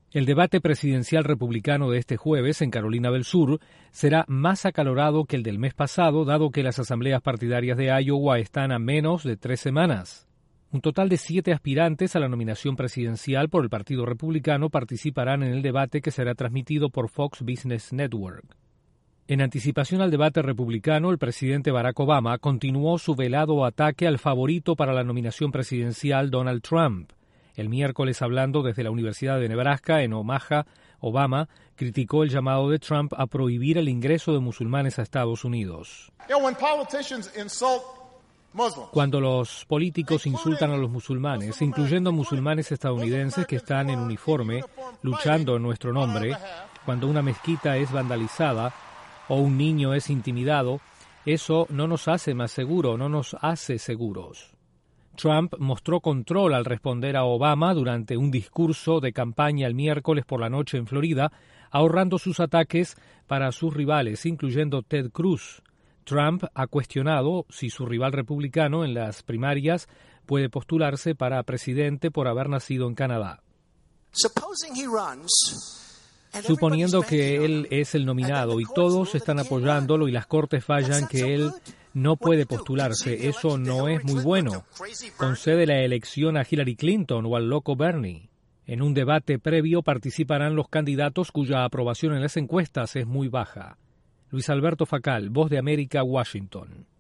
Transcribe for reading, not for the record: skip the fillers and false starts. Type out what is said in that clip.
El debate presidencial republicano de este jueves en Carolina del Sur será más acalorado que el del mes pasado, dado que las asambleas partidarias de Iowa están a menos de 3 semanas. Un total de 7 aspirantes a la nominación presidencial por el Partido Republicano participarán en el debate que será transmitido por Fox Business Network. En anticipación al debate republicano, el presidente Barack Obama continuó su velado ataque al favorito para la nominación presidencial, Donald Trump. El miércoles, hablando desde la Universidad de Nebraska, en Omaha, Obama criticó el llamado de Trump a prohibir el ingreso de musulmanes a Estados Unidos. Cuando los políticos insultan a los musulmanes, incluyendo musulmanes estadounidenses que están en uniforme, luchando en nuestro nombre, cuando una mezquita es vandalizada o un niño es intimidado, eso no nos hace más seguros, no nos hace seguros. Trump mostró control al responder a Obama durante un discurso de campaña el miércoles por la noche en Florida, ahorrando sus ataques para sus rivales, incluyendo Ted Cruz. Trump ha cuestionado si su rival republicano en las primarias puede postularse para presidente por haber nacido en Canadá. Suponiendo que él es el nominado y todos están apoyándolo y las cortes fallan que él no puede postularse, eso no es muy bueno. Concede la elección a Hillary Clinton o al loco Bernie. En un debate previo participarán los candidatos cuya aprobación en las encuestas es muy baja. Luis Alberto Facal, Voz de América, Washington.